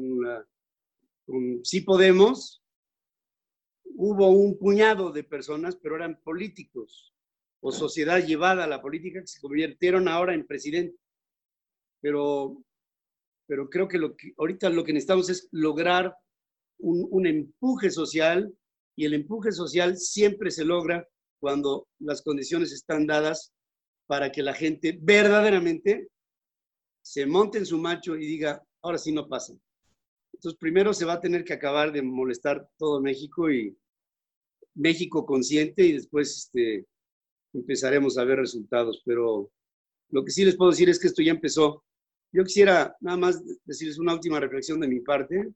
Sí Podemos, hubo un puñado de personas, pero eran políticos o sociedad llevada a la política que se convirtieron ahora en presidente. Pero creo que ahorita lo que necesitamos es lograr un empuje social, y el empuje social siempre se logra cuando las condiciones están dadas para que la gente verdaderamente se monte en su macho y diga, ahora sí no pasa. Entonces primero se va a tener que acabar de molestar todo México y México consciente, y después empezaremos a ver resultados. Pero lo que sí les puedo decir es que esto ya empezó. Yo quisiera nada más decirles una última reflexión de mi parte.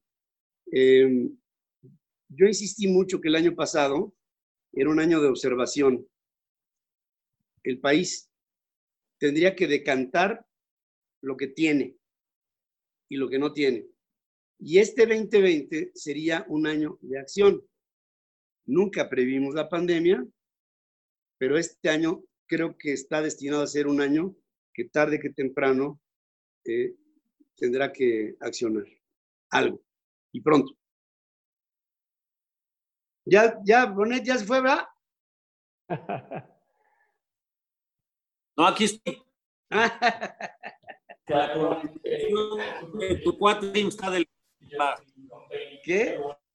Yo insistí mucho que el año pasado era un año de observación. El país tendría que decantar lo que tiene y lo que no tiene. Y este 2020 sería un año de acción. Nunca previmos la pandemia, pero este año creo que está destinado a ser un año que tarde que temprano tendrá que accionar algo, y pronto. Bonet ya se fue, ¿verdad? No, aquí estoy. Tu cuate está del... ¿Qué?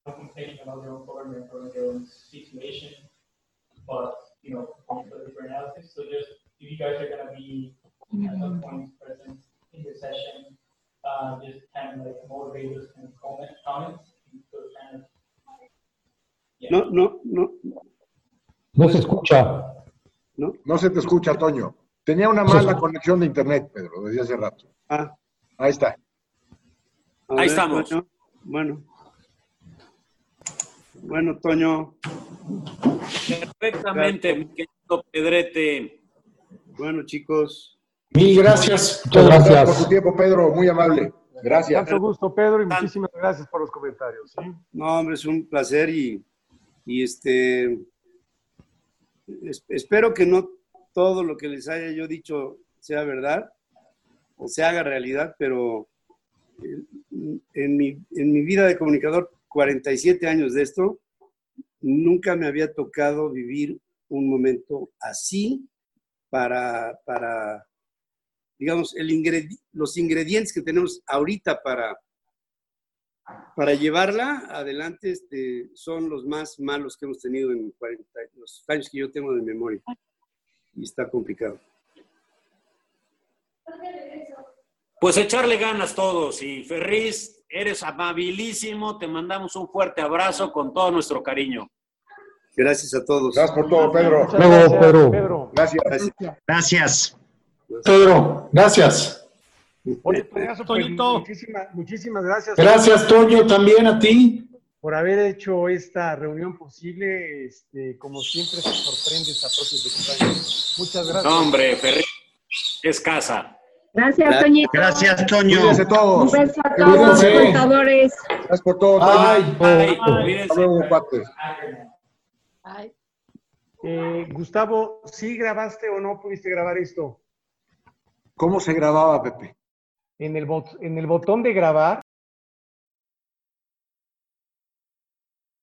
No se escucha. No se te escucha, Toño. Tenía una mala conexión de internet, Pedro, desde hace rato. Ahí está. Ahí estamos. Toño. Bueno, Toño. Perfectamente, mi querido Pedrete. Bueno, chicos. Mil gracias. Muchas gracias por tu tiempo, Pedro. Muy amable. Gracias. Tanto gusto, Pedro, y muchísimas gracias por los comentarios. ¿Sí? No, hombre, es un placer y espero que no todo lo que les haya yo dicho sea verdad o se haga realidad, pero en mi vida de comunicador, 47 años de esto, nunca me había tocado vivir un momento así para digamos, los ingredientes que tenemos ahorita para llevarla adelante son los más malos que hemos tenido en los años que yo tengo de memoria. Y está complicado. Pues echarle ganas todos. Y Ferriz, eres amabilísimo. Te mandamos un fuerte abrazo con todo nuestro cariño. Gracias a todos. Gracias por todo, Pedro. Luego, Pedro. Gracias. Gracias. Pedro, gracias. Oye, Toñazo, pues, Toñito. muchísimas gracias. Gracias, Toño, también a ti. Por haber hecho esta reunión posible. Como siempre, se sorprendes a propios extraños. Muchas gracias. No, hombre, Ferriz, es casa. Gracias, Toñito. Gracias, Toño. Cuídense todos. Un beso a todos los Cuídense. contadores. Gracias por todo. Ay, Ay, Hasta cuídense. luego, cuates. Gustavo, ¿sí grabaste o no pudiste grabar esto? ¿Cómo se grababa, Pepe? En el botón de grabar